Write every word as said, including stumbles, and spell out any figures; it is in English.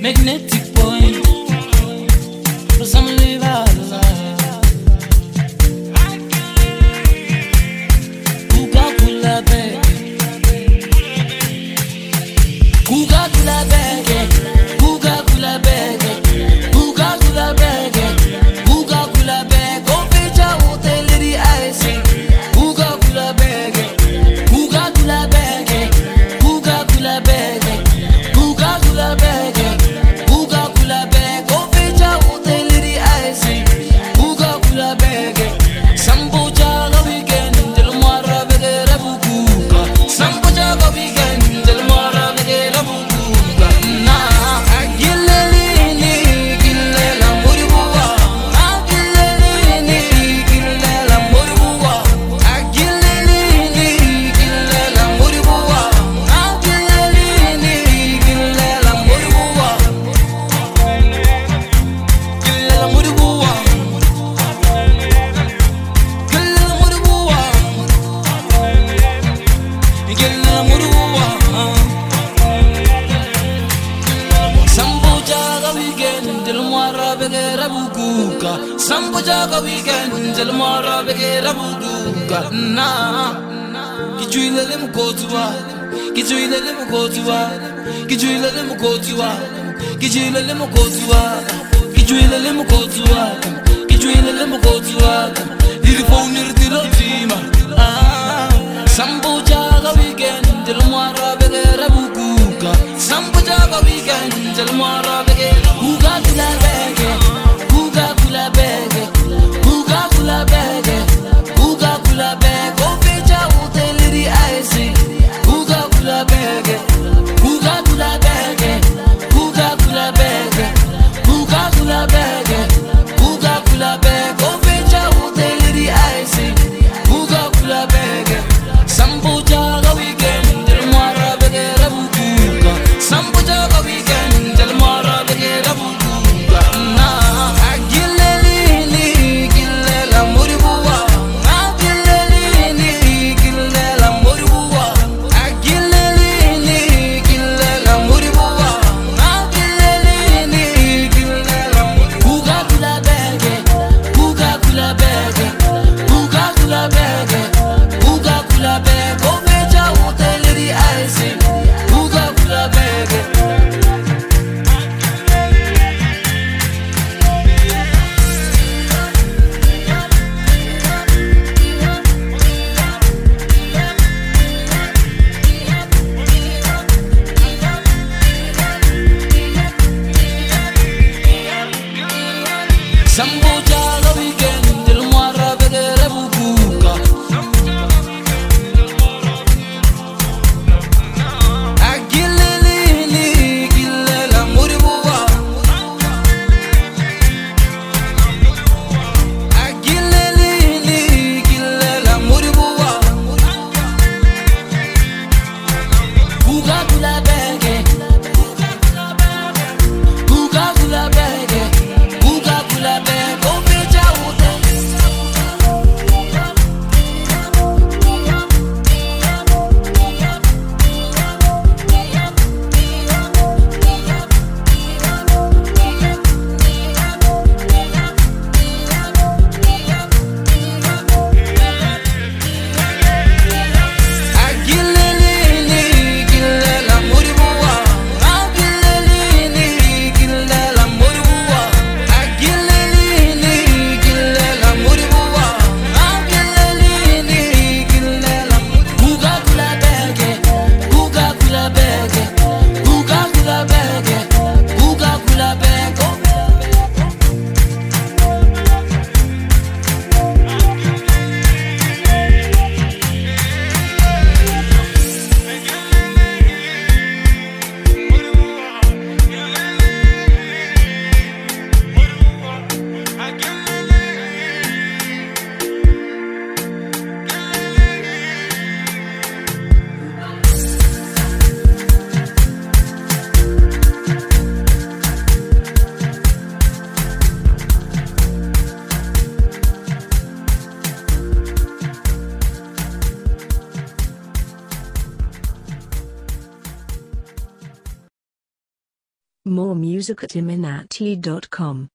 magnetic point. For some live out alive. Coca-Cola bag. Coca-Cola bag. Coca-Cola bag. Coca-Cola bag. Coca-Cola bag. Go fetch a hotel the ice. Coca-Cola bag. Coca-Cola bag. Coca-Cola bag. Coca-Cola bag. Coca-Cola bag. Go fetch a hotel the ice. Coca-Cola bag. Sambo jaga weekend del mara begera bukuka. Sambo jaga weekend del mara begera bukuka. Na agilelini gilela muribuwa. Agilelini gilela muribuwa. Agilelini gilela muribuwa. Agilelini gilela muribuwa. Gilela muribuwa. Gilela muribuwa. Gilela muribuwa. Sambo jaga weekend del mara begera bukuka. Sambo jaga weekend del mara begera bukuka. Na kichuile le mkotuwa. Kichuile le mkotuwa. Kichuile le mkotuwa. Kichuile le mkotuwa. Kichuile le mkotuwa. Kichuile le mkotuwa. Ilifoni ritirotima. Ah, Sambo jaga weekend del mara begera bukuka. Sambo jaga weekend del mara begera. Coca-Cola bag. Coca-Cola bag. Coca-Cola bag. Coca-Cola bag. Go fetch a hotel the ice. Coca-Cola bag. Coca-Cola bag. Coca-Cola bag. Coca-Cola bag. Coca-Cola bag. Go fetch a hotel the ice. Coca-Cola bag. Sambo jaga weekend del mara begera bukuka. Sambo jaga weekend del mara begera bukuka. Na agilelini gilela muribuwa. Agilelini gilela muribuwa. Agilelini gilela muribuwa. Agilelini gilela muribuwa. Coca-Cola bag. Coca-Cola bag. Coca-Cola bag. Coca-Cola bag. Go fetch a hotel the ice. Coca-Cola bag. Sambo jaga weekend del mara begera bukuka. Agilelini gilela muribuwa. Agilelini gilela muribuwa. Coca-Cola bag. Coca-Cola bag. Coca-Cola bag. Go fetch a hotel. Agilelini gilela muribuwa. More music at iminati dot com.